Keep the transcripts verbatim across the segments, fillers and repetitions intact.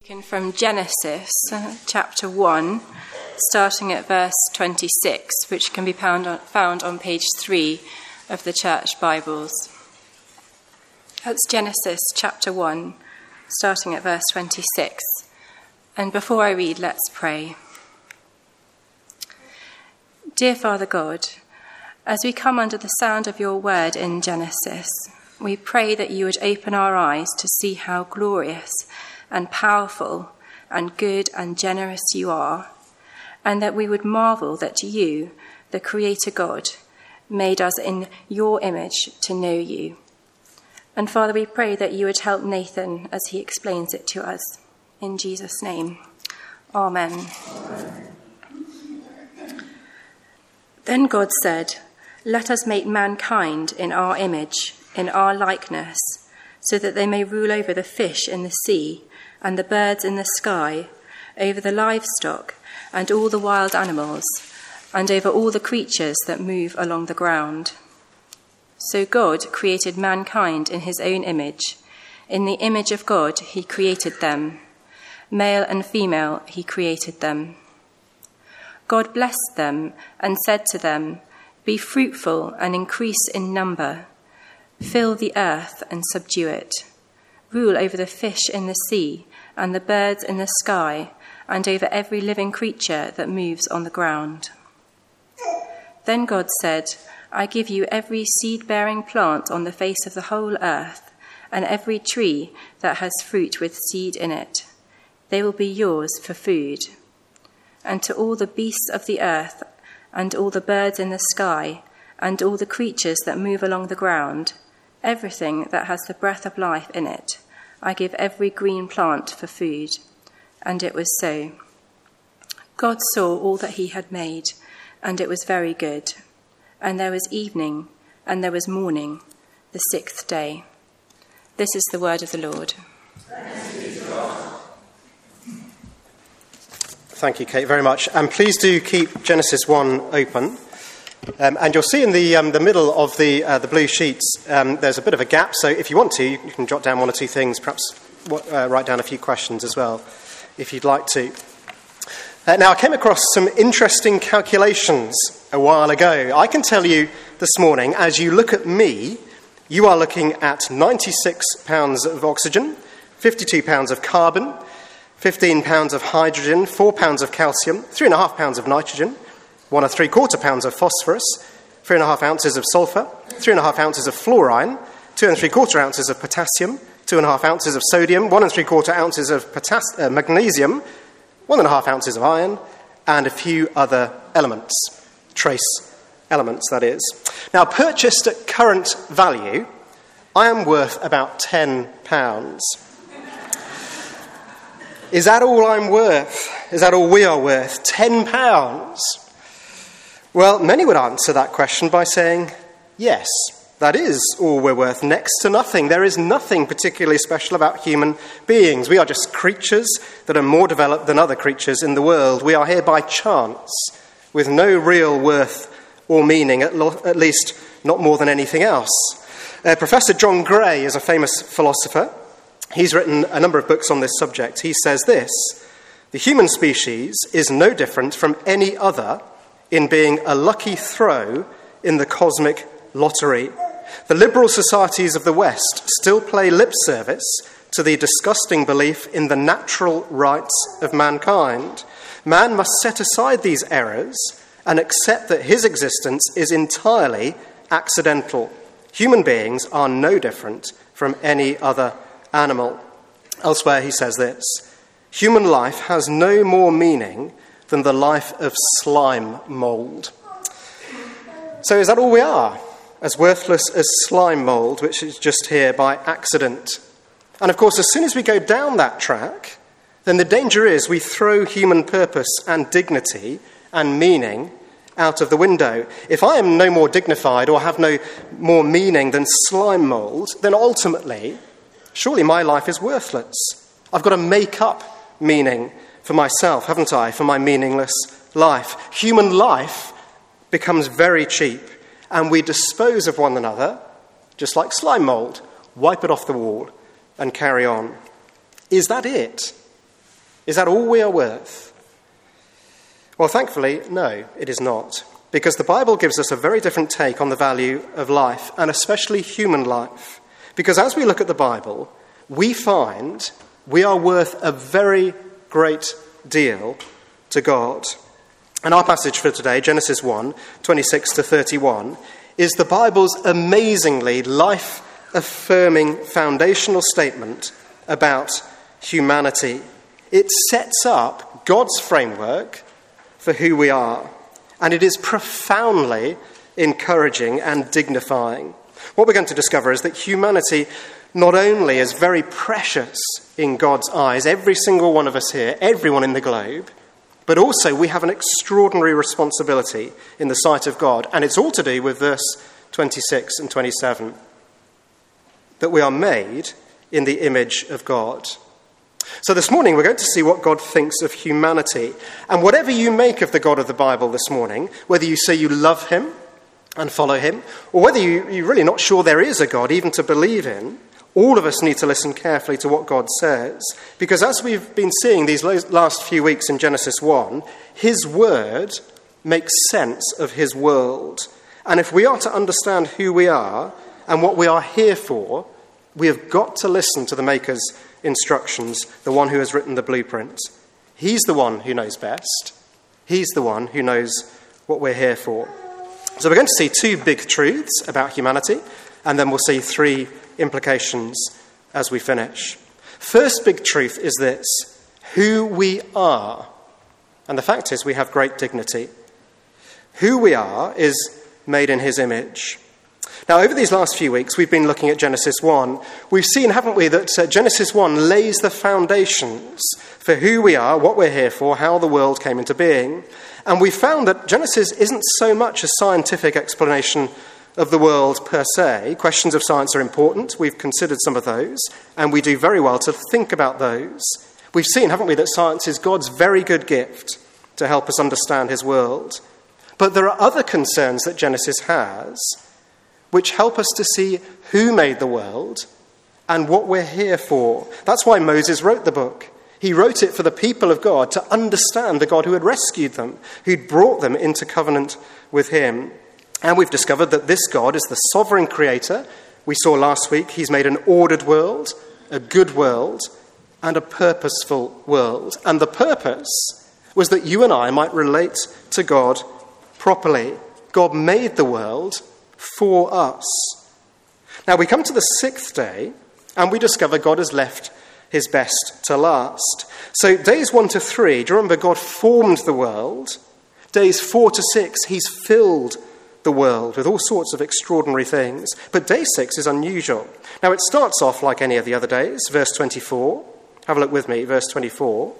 Taken from Genesis uh, chapter one, starting at verse twenty-six, which can be found on, found on page three of the Church Bibles. That's Genesis chapter one, starting at verse twenty-six. And before I read, let's pray. Dear Father God, as we come under the sound of your word in Genesis, we pray that you would open our eyes to see how glorious and powerful and good and generous you are, and that we would marvel that you, the Creator God, made us in your image to know you. And Father, we pray that you would help Nathan as he explains it to us. In Jesus' name, Amen. Amen. Then God said, "Let us make mankind in our image, in our likeness, so that they may rule over the fish in the sea, and the birds in the sky, over the livestock and all the wild animals, and over all the creatures that move along the ground." So God created mankind in his own image. In the image of God he created them. Male and female he created them. God blessed them and said to them, "Be fruitful and increase in number. Fill the earth and subdue it. Rule over the fish in the sea and the birds in the sky, and over every living creature that moves on the ground." Then God said, "I give you every seed-bearing plant on the face of the whole earth, and every tree that has fruit with seed in it. They will be yours for food. And to all the beasts of the earth, and all the birds in the sky, and all the creatures that move along the ground, everything that has the breath of life in it, I give every green plant for food." And it was so. God saw all that he had made, and it was very good. And there was evening, and there was morning, the sixth day. This is the word of the Lord. Thanks be to God. Thank you, Kate, very much. And please do keep Genesis one open. Um, and you'll see in the um, the middle of the uh, the blue sheets, um, there's a bit of a gap. So if you want to, you can jot down one or two things, perhaps uh, write down a few questions as well, if you'd like to. Uh, now, I came across some interesting calculations a while ago. I can tell you this morning, as you look at me, you are looking at ninety-six pounds of oxygen, fifty-two pounds of carbon, fifteen pounds of hydrogen, four pounds of calcium, three and a half pounds of nitrogen, one and three quarter pounds of phosphorus, three and a half ounces of sulfur, three and a half ounces of fluorine, two and three quarter ounces of potassium, two and a half ounces of sodium, one and three quarter ounces of potass- uh, magnesium, one and a half ounces of iron, and a few other elements, trace elements, that is. Now, purchased at current value, I am worth about ten pounds. Is that all I'm worth? Is that all we are worth? ten pounds? Well, many would answer that question by saying, yes, that is all we're worth, next to nothing. There is nothing particularly special about human beings. We are just creatures that are more developed than other creatures in the world. We are here by chance, with no real worth or meaning, at, lo- at least not more than anything else. Uh, Professor John Gray is a famous philosopher. He's written a number of books on this subject. He says this: "The human species is no different from any other in being a lucky throw in the cosmic lottery. The liberal societies of the West still play lip service to the disgusting belief in the natural rights of mankind. Man must set aside these errors and accept that his existence is entirely accidental. Human beings are no different from any other animal." Elsewhere he says this: "Human life has no more meaning than the life of slime mould." So is that all we are? As worthless as slime mould, which is just here by accident? And of course, as soon as we go down that track, then the danger is we throw human purpose and dignity and meaning out of the window. If I am no more dignified or have no more meaning than slime mould, then ultimately, surely my life is worthless. I've got to make up meaning for myself, haven't I, for my meaningless life. Human life becomes very cheap, and we dispose of one another just like slime mould, wipe it off the wall and carry on. Is that it? Is that all we are worth? Well, thankfully, no, it is not. Because the Bible gives us a very different take on the value of life, and especially human life. Because as we look at the Bible, we find we are worth a very great deal to God. And our passage for today, Genesis one, twenty-six to thirty-one, is the Bible's amazingly life-affirming foundational statement about humanity. It sets up God's framework for who we are. And it is profoundly encouraging and dignifying. What we're going to discover is that humanity not only is very precious in God's eyes, every single one of us here, everyone in the globe, but also we have an extraordinary responsibility in the sight of God. And it's all to do with verse twenty-six and twenty-seven, that we are made in the image of God. So this morning we're going to see what God thinks of humanity. And whatever you make of the God of the Bible this morning, whether you say you love him and follow him, or whether you, you're really not sure there is a God even to believe in, all of us need to listen carefully to what God says. Because as we've been seeing these last few weeks in Genesis one, his word makes sense of his world. And if we are to understand who we are and what we are here for, we have got to listen to the Maker's instructions, the one who has written the blueprint. He's the one who knows best. He's the one who knows what we're here for. So we're going to see two big truths about humanity, and then we'll see three implications as we finish. First big truth is this: who we are. And the fact is we have great dignity. Who we are is made in his image. Now, over these last few weeks, we've been looking at Genesis one. We've seen, haven't we, that uh, Genesis one lays the foundations for who we are, what we're here for, how the world came into being. And we found that Genesis isn't so much a scientific explanation of the world per se. Questions of science are important. We've considered some of those, and we do very well to think about those. We've seen, haven't we, that science is God's very good gift to help us understand his world. But there are other concerns that Genesis has which help us to see who made the world and what we're here for. That's why Moses wrote the book. He wrote it for the people of God to understand the God who had rescued them, who'd brought them into covenant with him. And we've discovered that this God is the sovereign creator. We saw last week he's made an ordered world, a good world, and a purposeful world. And the purpose was that you and I might relate to God properly. God made the world for us. Now we come to the sixth day and we discover God has left his best to last. So days one to three, do you remember God formed the world? Days four to six, he's filled the world with all sorts of extraordinary things. But day six is unusual. Now it starts off like any of the other days, verse twenty-four. Have a look with me, verse twenty-four.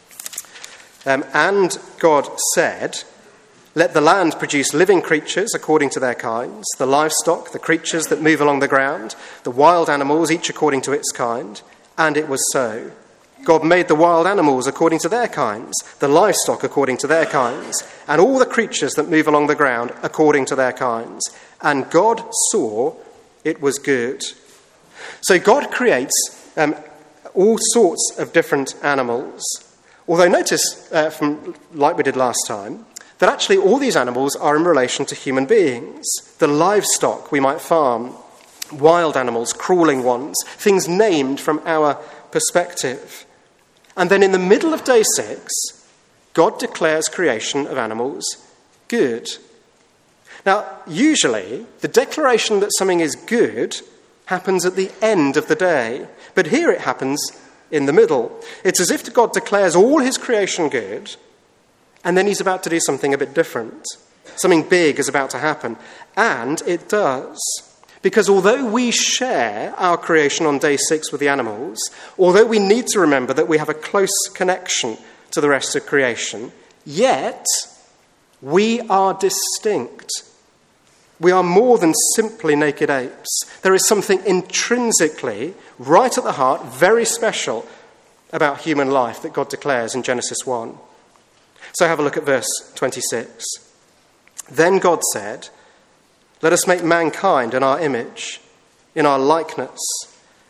Um, and God said, "Let the land produce living creatures according to their kinds, the livestock, the creatures that move along the ground, the wild animals, each according to its kind." And it was so. God made the wild animals according to their kinds, the livestock according to their kinds, and all the creatures that move along the ground according to their kinds. And God saw it was good. So God creates um, all sorts of different animals. Although notice, uh, from like we did last time, that actually all these animals are in relation to human beings. The livestock we might farm, wild animals, crawling ones, things named from our perspective. And then in the middle of day six, God declares creation of animals good. Now, usually, the declaration that something is good happens at the end of the day. But here it happens in the middle. It's as if God declares all his creation good, and then he's about to do something a bit different. Something big is about to happen. And it does. Because although we share our creation on day six with the animals, although we need to remember that we have a close connection to the rest of creation, yet we are distinct. We are more than simply naked apes. There is something intrinsically, right at the heart, very special about human life that God declares in Genesis one. So have a look at verse twenty-six. Then God said, "Let us make mankind in our image, in our likeness,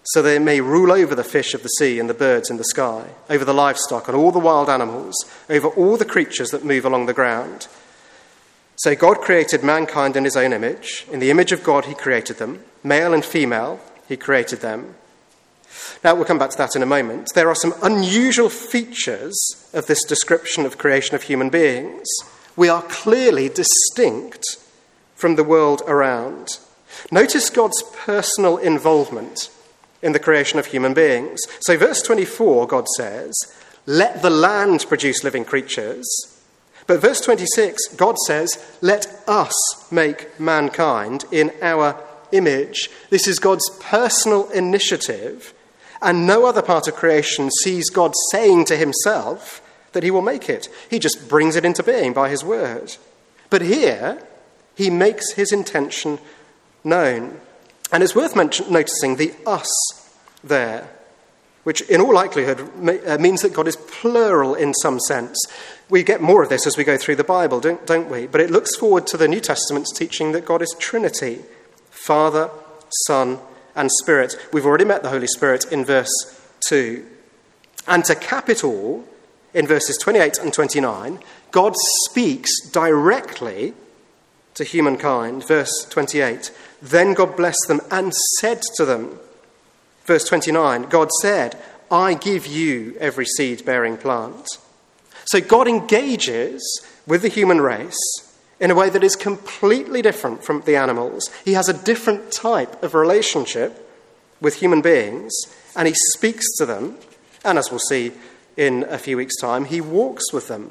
so they may rule over the fish of the sea and the birds in the sky, over the livestock and all the wild animals, over all the creatures that move along the ground. So God created mankind in his own image. In the image of God he created them. Male and female he created them. Now, we'll come back to that in a moment. There are some unusual features of this description of creation of human beings. We are clearly distinct from the world around. Notice God's personal involvement in the creation of human beings. So verse twenty-four, God says, "Let the land produce living creatures." But verse twenty-six, God says, "Let us make mankind in our image." This is God's personal initiative, and no other part of creation sees God saying to himself that he will make it. He just brings it into being by his word. But here, he makes his intention known. And it's worth mention- noticing the us there, which in all likelihood uh, means that God is plural in some sense. We get more of this as we go through the Bible, don't, don't we? But it looks forward to the New Testament's teaching that God is Trinity, Father, Son, and Spirit. We've already met the Holy Spirit in verse two. And to cap it all, in verses twenty-eight and twenty-nine, God speaks directly to humankind. Verse twenty-eight, "Then God blessed them and said to them," verse twenty-nine, God said, "I give you every seed-bearing plant." So God engages with the human race in a way that is completely different from the animals. He has a different type of relationship with human beings, and he speaks to them, and as we'll see in a few weeks' time, he walks with them.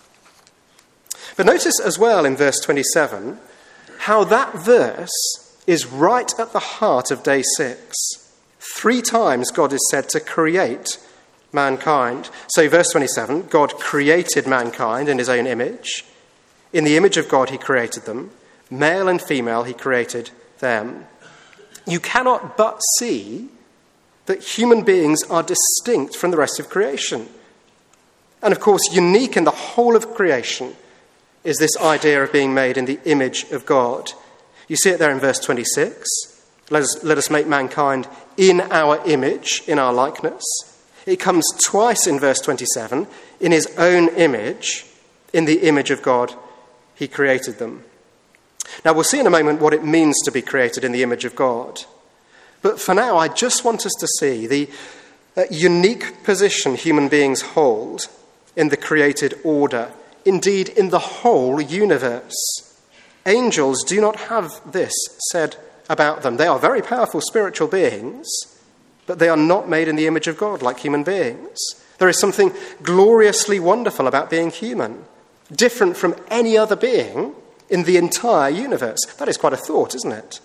But notice as well in verse twenty-seven how that verse is right at the heart of day six. Three times God is said to create mankind. So verse twenty-seven, God created mankind in his own image. In the image of God he created them. Male and female he created them. You cannot but see that human beings are distinct from the rest of creation. And of course, unique in the whole of creation is this idea of being made in the image of God. You see it there in verse twenty-six. Let us, let us make mankind in our image, in our likeness. It comes twice in verse twenty-seven. In his own image, in the image of God, he created them. Now, we'll see in a moment what it means to be created in the image of God. But for now, I just want us to see the uh, unique position human beings hold in the created order, indeed in the whole universe. Angels do not have this said about them. They are very powerful spiritual beings, but they are not made in the image of God like human beings. There is something gloriously wonderful about being human, different from any other being in the entire universe. That is quite a thought, isn't it?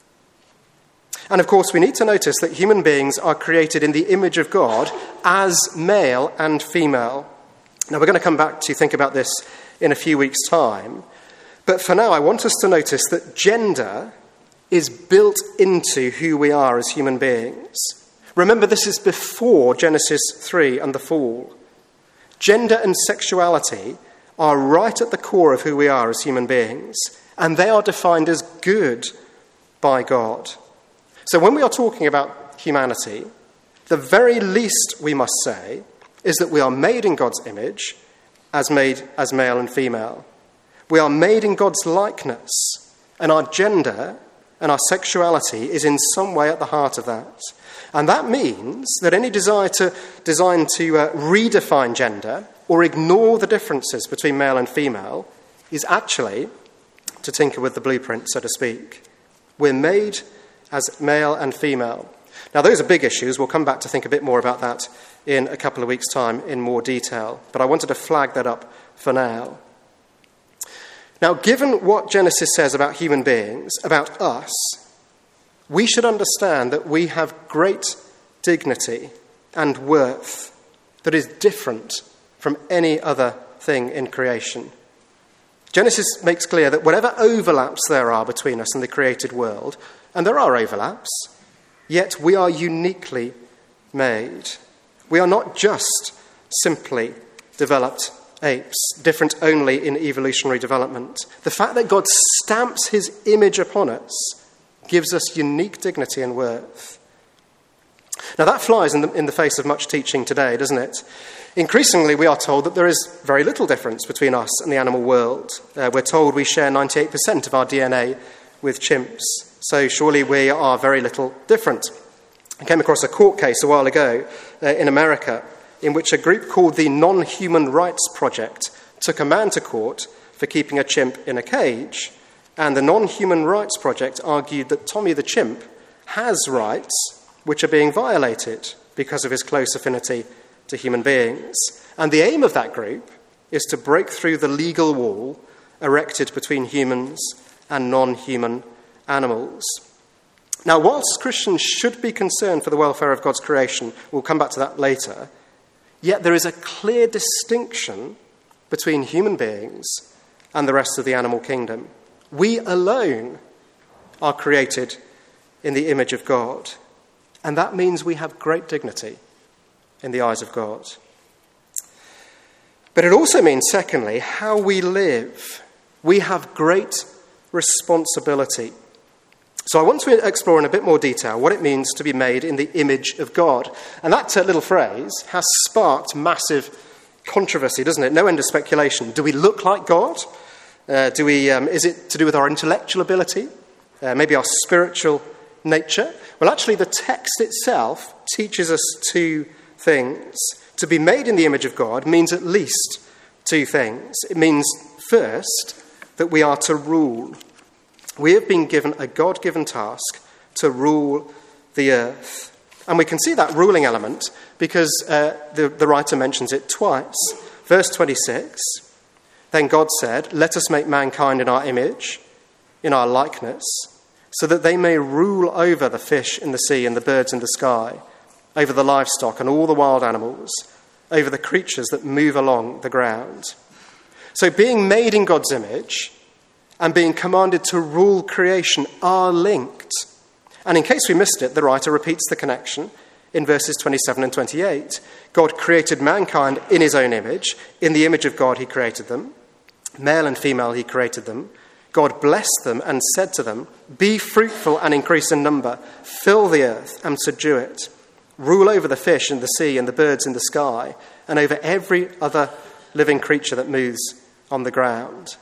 And of course, we need to notice that human beings are created in the image of God as male and female. Now, we're going to come back to think about this in a few weeks' time. But for now, I want us to notice that gender is built into who we are as human beings. Remember, this is before Genesis three and the fall. Gender and sexuality are right at the core of who we are as human beings, and they are defined as good by God. So when we are talking about humanity, the very least we must say is that we are made in God's image, as made as male and female. We are made in God's likeness, and our gender and our sexuality is in some way at the heart of that. And that means that any desire to design to uh, redefine gender or ignore the differences between male and female is actually to tinker with the blueprint, so to speak. We're made as male and female. Now, those are big issues. We'll come back to think a bit more about that in a couple of weeks' time in more detail. But I wanted to flag that up for now. Now, given what Genesis says about human beings, about us, we should understand that we have great dignity and worth that is different from any other thing in creation. Genesis makes clear that whatever overlaps there are between us and the created world, and there are overlaps, yet we are uniquely made. We are not just simply developed apes, different only in evolutionary development. The fact that God stamps his image upon us gives us unique dignity and worth. Now that flies in the, in the face of much teaching today, doesn't it? Increasingly, we are told that there is very little difference between us and the animal world. Uh, we're told we share ninety-eight percent of our D N A with chimps, so surely we are very little different. I came across a court case a while ago uh, in America in which a group called the Non-Human Rights Project took a man to court for keeping a chimp in a cage, and the Non-Human Rights Project argued that Tommy the chimp has rights which are being violated because of his close affinity to human beings. And the aim of that group is to break through the legal wall erected between humans and non-human animals. Now, whilst Christians should be concerned for the welfare of God's creation, we'll come back to that later, yet there is a clear distinction between human beings and the rest of the animal kingdom. We alone are created in the image of God, and that means we have great dignity in the eyes of God. But it also means, secondly, how we live. We have great responsibility. So I want to explore in a bit more detail what it means to be made in the image of God. And that uh, little phrase has sparked massive controversy, doesn't it? No end of speculation. Do we look like God? Uh, do we? Um, is it to do with our intellectual ability? Uh, maybe our spiritual nature? Well, actually, the text itself teaches us two things. To be made in the image of God means at least two things. It means, first, that we are to rule. We have been given a God-given task to rule the earth. And we can see that ruling element because uh, the, the writer mentions it twice. Verse twenty-six, then God said, let us make mankind in our image, in our likeness, so that they may rule over the fish in the sea and the birds in the sky, over the livestock and all the wild animals, over the creatures that move along the ground. So being made in God's image and being commanded to rule creation are linked. And in case we missed it, the writer repeats the connection in verses twenty-seven and twenty-eight. God created mankind in his own image. In the image of God he created them. Male and female he created them. God blessed them and said to them, be fruitful and increase in number. Fill the earth and subdue it. Rule over the fish in the sea and the birds in the sky, and over every other living creature that moves on the ground.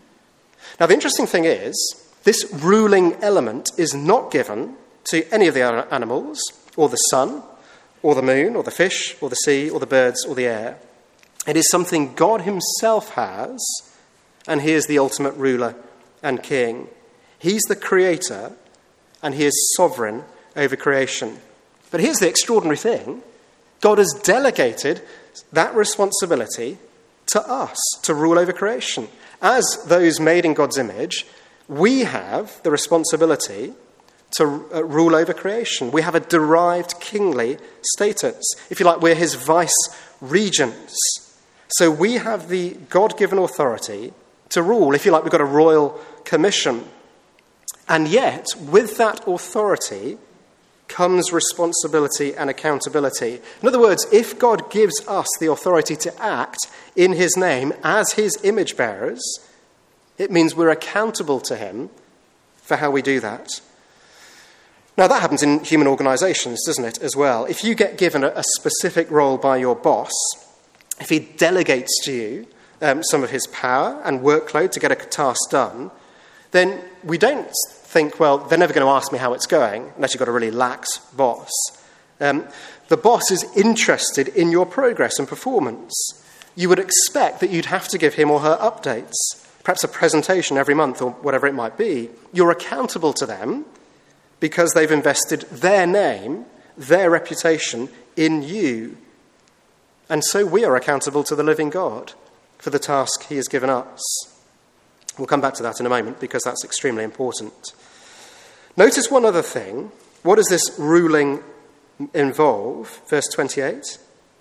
Now, the interesting thing is, this ruling element is not given to any of the other animals, or the sun, or the moon, or the fish, or the sea, or the birds, or the air. It is something God himself has, and he is the ultimate ruler and king. He's the creator, and he is sovereign over creation. But here's the extraordinary thing. God has delegated that responsibility to us to rule over creation. As those made in God's image, we have the responsibility to uh, rule over creation. We have a derived kingly status. If you like, we're his vice regents. So we have the God-given authority to rule. If you like, we've got a royal commission. And yet, with that authority comes responsibility and accountability. In other words, if God gives us the authority to act in his name as his image bearers, it means we're accountable to him for how we do that. Now, that happens in human organisations, doesn't it, as well? If you get given a, a specific role by your boss, if he delegates to you um, some of his power and workload to get a task done, then we don't think, well, they're never going to ask me how it's going, unless you've got a really lax boss. Um, the boss is interested in your progress and performance. You would expect that you'd have to give him or her updates, perhaps a presentation every month or whatever it might be. You're accountable to them because they've invested their name, their reputation in you. And so we are accountable to the living God for the task he has given us. We'll come back to that in a moment because that's extremely important. Notice one other thing. What does this ruling involve? Verse twenty-eight.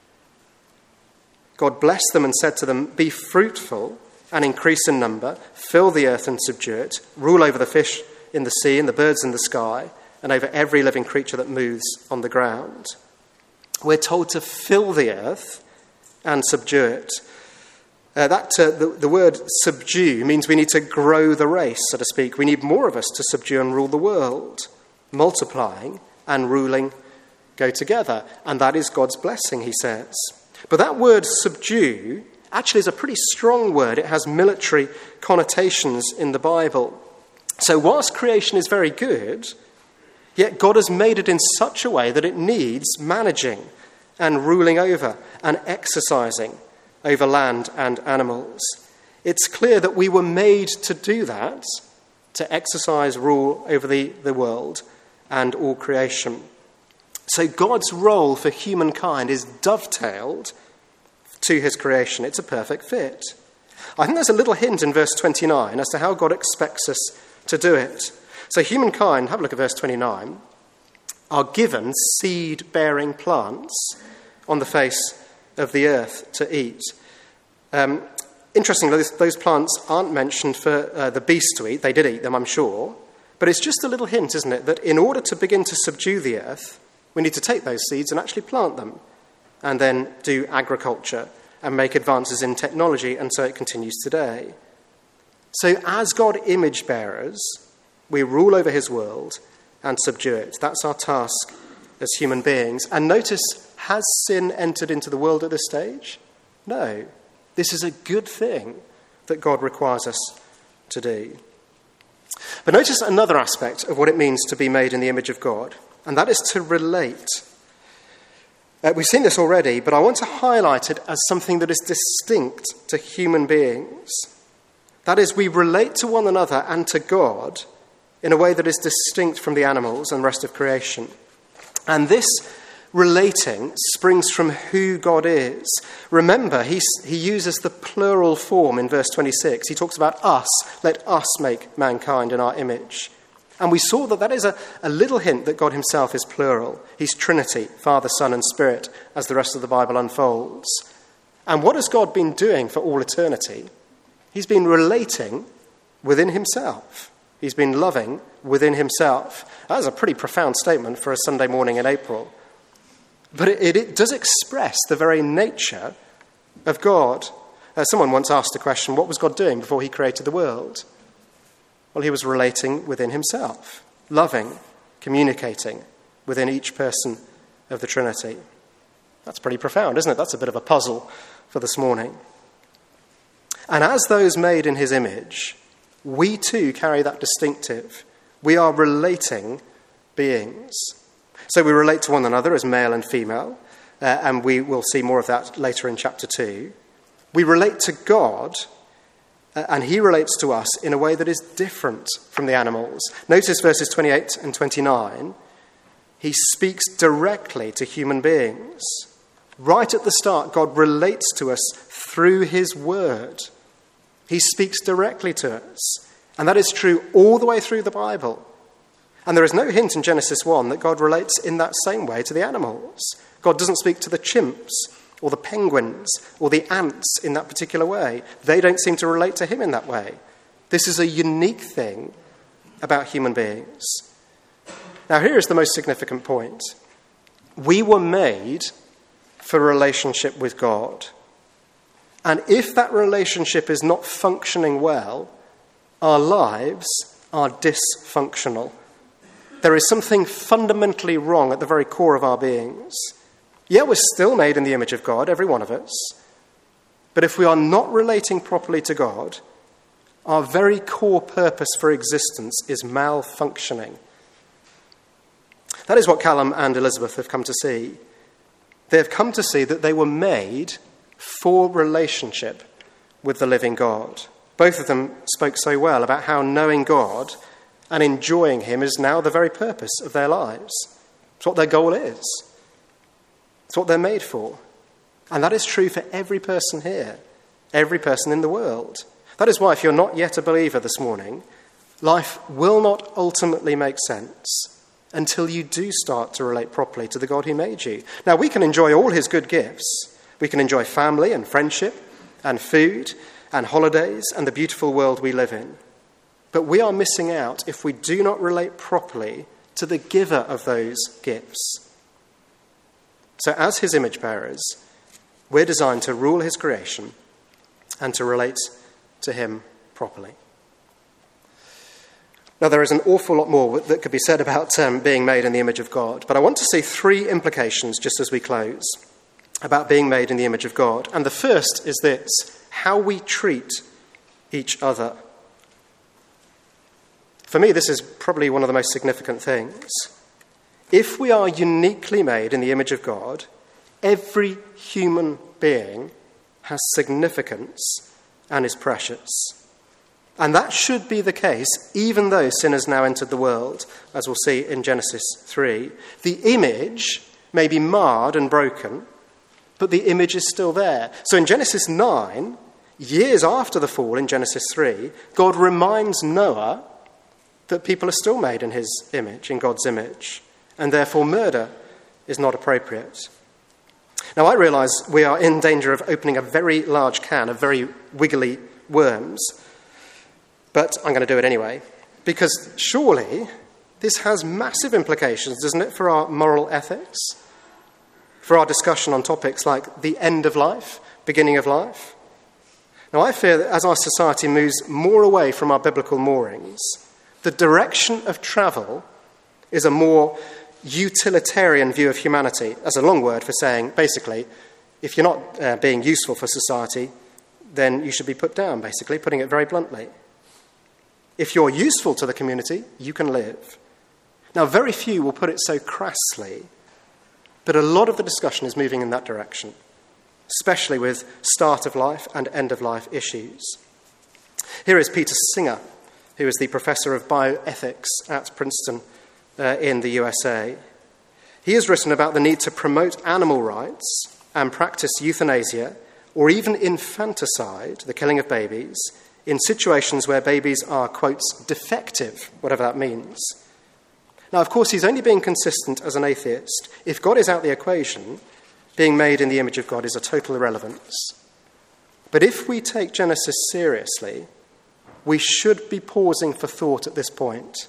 God blessed them and said to them, be fruitful and increase in number, fill the earth and subdue it, rule over the fish in the sea and the birds in the sky, and over every living creature that moves on the ground. We're told to fill the earth and subdue it. Uh, that uh, the, the word subdue means we need to grow the race, so to speak. We need more of us to subdue and rule the world, multiplying and ruling go together, and that is God's blessing, he says. But that word subdue actually is a pretty strong word. It has military connotations in the Bible. So whilst creation is very good, yet God has made it in such a way that it needs managing and ruling over and exercising over land and animals. It's clear that we were made to do that, to exercise rule over the, the world and all creation. So God's role for humankind is dovetailed to his creation. It's a perfect fit. I think there's a little hint in verse twenty-nine as to how God expects us to do it. So humankind, have a look at verse twenty-nine, are given seed-bearing plants on the face of the earth to eat. Um, interestingly, those, those plants aren't mentioned for uh, the beasts to eat. They did eat them, I'm sure. But it's just a little hint, isn't it, that in order to begin to subdue the earth, we need to take those seeds and actually plant them and then do agriculture and make advances in technology, and so it continues today. So as God image bearers, we rule over his world and subdue it. That's our task as human beings. And notice, has sin entered into the world at this stage? No. This is a good thing that God requires us to do. But notice another aspect of what it means to be made in the image of God, and that is to relate. Uh, we've seen this already, but I want to highlight it as something that is distinct to human beings. That is, we relate to one another and to God in a way that is distinct from the animals and the rest of creation. And this relating springs from who God is. Remember, he, he uses the plural form in verse twenty-six. He talks about us. Let us make mankind in our image. And we saw that that is a, a little hint that God himself is plural. He's Trinity, Father, Son, and Spirit, as the rest of the Bible unfolds. And what has God been doing for all eternity? He's been relating within himself. He's been loving within himself. That is a pretty profound statement for a Sunday morning in April. But it, it, it does express the very nature of God. Uh, someone once asked the question, what was God doing before he created the world? Well, he was relating within himself, loving, communicating within each person of the Trinity. That's pretty profound, isn't it? That's a bit of a puzzle for this morning. And as those made in his image, we too carry that distinctive. We are relating beings. So we relate to one another as male and female, uh, and we will see more of that later in chapter two. We relate to God, uh, and he relates to us in a way that is different from the animals. Notice verses twenty-eight and twenty-nine. He speaks directly to human beings. Right at the start, God relates to us through his word. He speaks directly to us. And that is true all the way through the Bible. And there is no hint in Genesis one that God relates in that same way to the animals. God doesn't speak to the chimps or the penguins or the ants in that particular way. They don't seem to relate to him in that way. This is a unique thing about human beings. Now, here is the most significant point. We were made for a relationship with God. And if that relationship is not functioning well, our lives are dysfunctional. There is something fundamentally wrong at the very core of our beings. Yeah, we're still made in the image of God, every one of us. But if we are not relating properly to God, our very core purpose for existence is malfunctioning. That is what Callum and Elizabeth have come to see. They have come to see that they were made for relationship with the living God. Both of them spoke so well about how knowing God and enjoying him is now the very purpose of their lives. It's what their goal is. It's what they're made for. And that is true for every person here, every person in the world. That is why if you're not yet a believer this morning, life will not ultimately make sense until you do start to relate properly to the God who made you. Now, we can enjoy all his good gifts. We can enjoy family and friendship and food and holidays and the beautiful world we live in. But we are missing out if we do not relate properly to the giver of those gifts. So as his image bearers, we're designed to rule his creation and to relate to him properly. Now, there is an awful lot more that could be said about um, being made in the image of God, but I want to see three implications just as we close about being made in the image of God. And the first is this: how we treat each other. For me, this is probably one of the most significant things. If we are uniquely made in the image of God, every human being has significance and is precious. And that should be the case, even though sin has now entered the world, as we'll see in Genesis three. The image may be marred and broken, but the image is still there. So in Genesis nine, years after the fall in Genesis three, God reminds Noah that people are still made in his image, in God's image, and therefore murder is not appropriate. Now, I realise we are in danger of opening a very large can of very wiggly worms, but I'm going to do it anyway, because surely this has massive implications, doesn't it, for our moral ethics, for our discussion on topics like the end of life, beginning of life. Now, I fear that as our society moves more away from our biblical moorings, the direction of travel is a more utilitarian view of humanity, as a long word for saying, basically, if you're not uh, being useful for society, then you should be put down, basically, putting it very bluntly. If you're useful to the community, you can live. Now, very few will put it so crassly, but a lot of the discussion is moving in that direction, especially with start of life and end of life issues. Here is Peter Singer, who is the professor of bioethics at Princeton uh, in the U S A. He has written about the need to promote animal rights and practice euthanasia or even infanticide, the killing of babies, in situations where babies are, quotes, defective, whatever that means. Now, of course, he's only being consistent as an atheist. If God is out the equation, being made in the image of God is a total irrelevance. But if we take Genesis seriously, we should be pausing for thought at this point.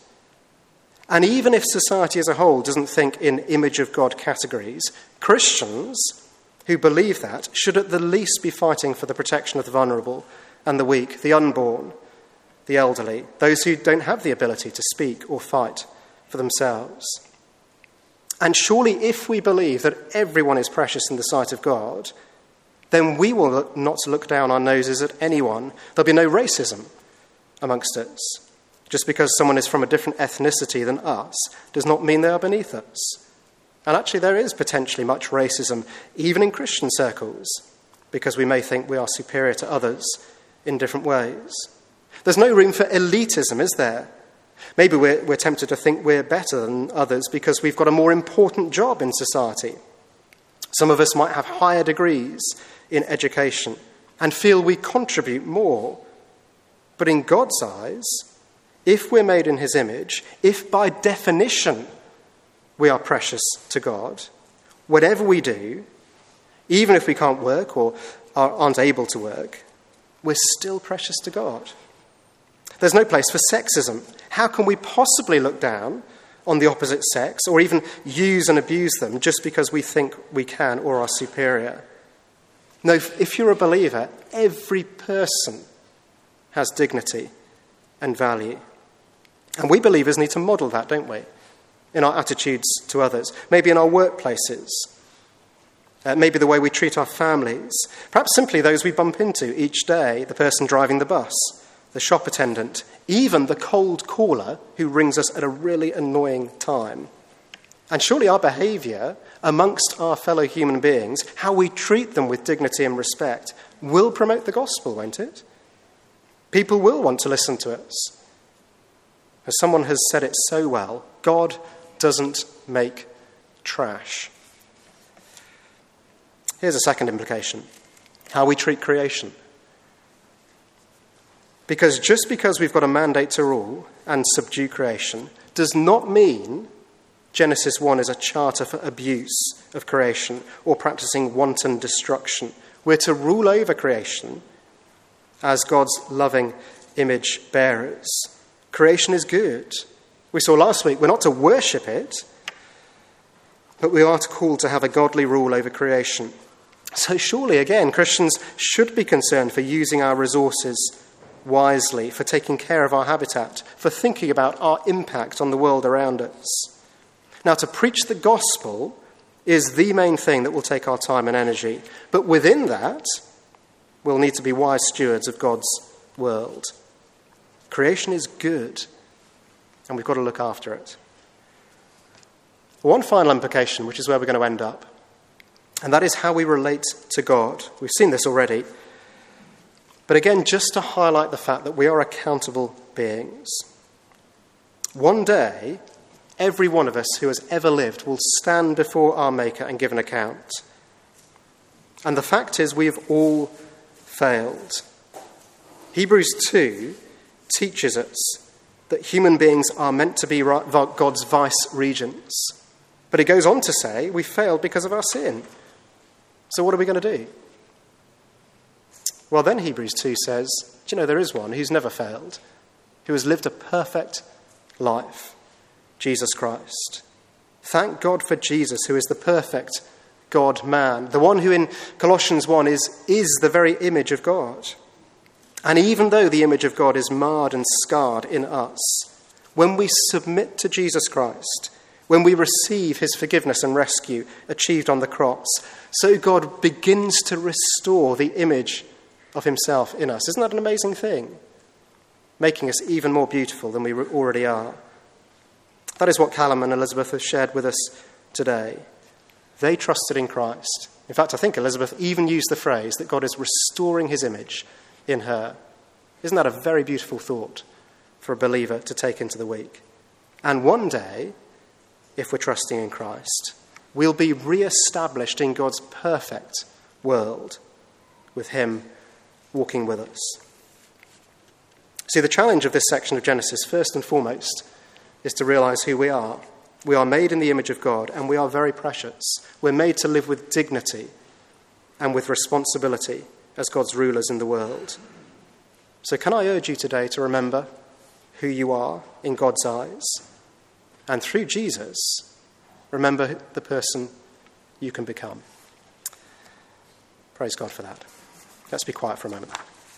And even if society as a whole doesn't think in image of God categories, Christians who believe that should at the least be fighting for the protection of the vulnerable and the weak, the unborn, the elderly, those who don't have the ability to speak or fight for themselves. And surely if we believe that everyone is precious in the sight of God, then we will not look down our noses at anyone. There'll be no racism amongst us. Just because someone is from a different ethnicity than us does not mean they are beneath us. And actually there is potentially much racism, even in Christian circles, because we may think we are superior to others in different ways. There's no room for elitism, is there? Maybe we're, we're tempted to think we're better than others because we've got a more important job in society. Some of us might have higher degrees in education and feel we contribute more. But in God's eyes, if we're made in his image, if by definition we are precious to God, whatever we do, even if we can't work or aren't able to work, we're still precious to God. There's no place for sexism. How can we possibly look down on the opposite sex or even use and abuse them just because we think we can or are superior? No, if you're a believer, every person has dignity and value. And we believers need to model that, don't we? In our attitudes to others, maybe in our workplaces, uh, maybe the way we treat our families, perhaps simply those we bump into each day, the person driving the bus, the shop attendant, even the cold caller who rings us at a really annoying time. And surely our behaviour amongst our fellow human beings, how we treat them with dignity and respect, will promote the gospel, won't it? People will want to listen to us. As someone has said it so well, God doesn't make trash. Here's a second implication: how we treat creation. Because just because we've got a mandate to rule and subdue creation does not mean Genesis one is a charter for abuse of creation or practicing wanton destruction. We're to rule over creation as God's loving image bearers. Creation is good. We saw last week we're not to worship it, but we are called to have a godly rule over creation. So surely, again, Christians should be concerned for using our resources wisely, for taking care of our habitat, for thinking about our impact on the world around us. Now, to preach the gospel is the main thing that will take our time and energy. But within that, we'll need to be wise stewards of God's world. Creation is good, and we've got to look after it. One final implication, which is where we're going to end up, and that is how we relate to God. We've seen this already. But again, just to highlight the fact that we are accountable beings. One day, every one of us who has ever lived will stand before our Maker and give an account. And the fact is, we have all failed. Hebrews two teaches us that human beings are meant to be God's vice-regents. But it goes on to say we failed because of our sin. So what are we going to do? Well, then Hebrews two says, do you know, there is one who's never failed, who has lived a perfect life, Jesus Christ. Thank God for Jesus, who is the perfect God-man, the one who in Colossians one is, is the very image of God. And even though the image of God is marred and scarred in us, when we submit to Jesus Christ, when we receive his forgiveness and rescue achieved on the cross, so God begins to restore the image of himself in us. Isn't that an amazing thing? Making us even more beautiful than we already are. That is what Callum and Elizabeth have shared with us today. They trusted in Christ. In fact, I think Elizabeth even used the phrase that God is restoring his image in her. Isn't that a very beautiful thought for a believer to take into the week? And one day, if we're trusting in Christ, we'll be re-established in God's perfect world with him walking with us. See, the challenge of this section of Genesis, first and foremost, is to realize who we are. We are made in the image of God, and we are very precious. We're made to live with dignity and with responsibility as God's rulers in the world. So can I urge you today to remember who you are in God's eyes? And through Jesus, remember the person you can become. Praise God for that. Let's be quiet for a moment.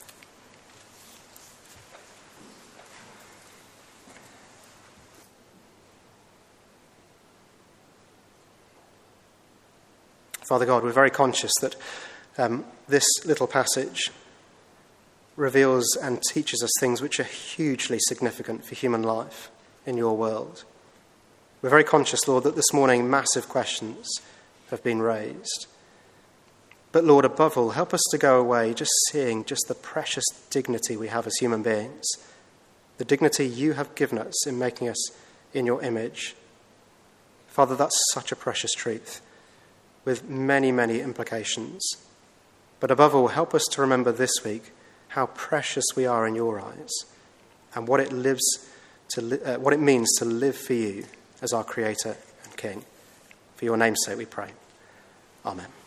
Father God, we're very conscious that um, this little passage reveals and teaches us things which are hugely significant for human life in your world. We're very conscious, Lord, that this morning massive questions have been raised. But Lord, above all, help us to go away just seeing just the precious dignity we have as human beings, the dignity you have given us in making us in your image. Father, that's such a precious truth with many, many implications. But above all, help us to remember this week how precious we are in your eyes and what it lives to li- uh, what it means to live for you as our Creator and King. For your name's sake we pray. Amen.